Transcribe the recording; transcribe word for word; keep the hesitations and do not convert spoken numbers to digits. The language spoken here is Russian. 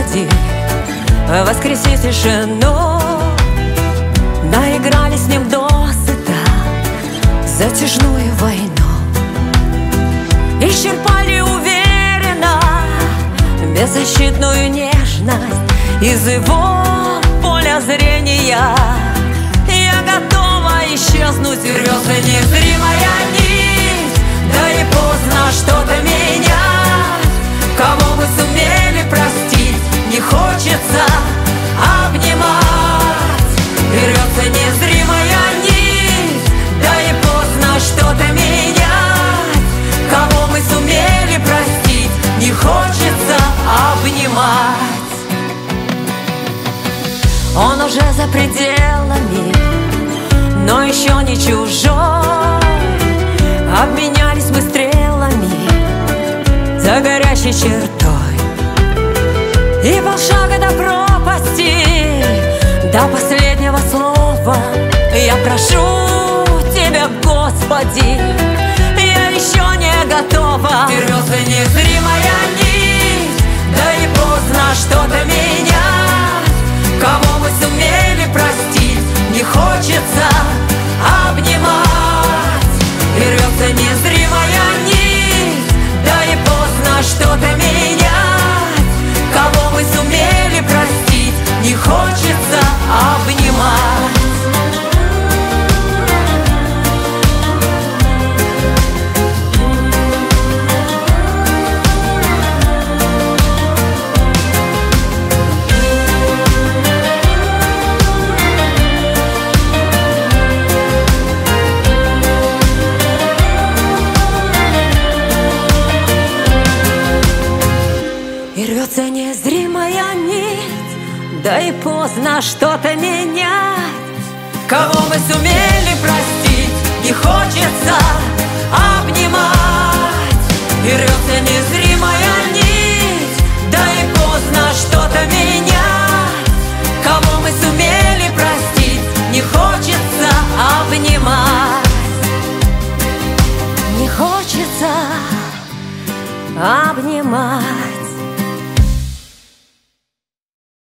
Господи, воскреси тишину. Наиграли с ним досыта затяжную войну, исчерпали уверенно беззащитную нежность из его поля зрения. Я готова исчезнуть, рвется незримая нить, да и поздно что-то менять. Кого мы сумели простить, не хочется обнимать. И рвется незримая нить, да и поздно что-то менять. Кого мы сумели простить, не хочется обнимать. Он уже за пределами, но еще не чужой. Обменялись мы стрелами за горящей чертой, и полшага до пропасти, до последнего слова. Я прошу Тебя, Господи, я еще не готова. И рвется незримая нить, да и поздно что-то менять. Кого мы сумели простить, не хочется обнимать. И рвется незримая нить, да и поздно что-то менять. Кого мы сумели простить, не хочется обнимать. И рвется незримая нить, да и поздно что-то менять. Кого мы сумели простить, не хочется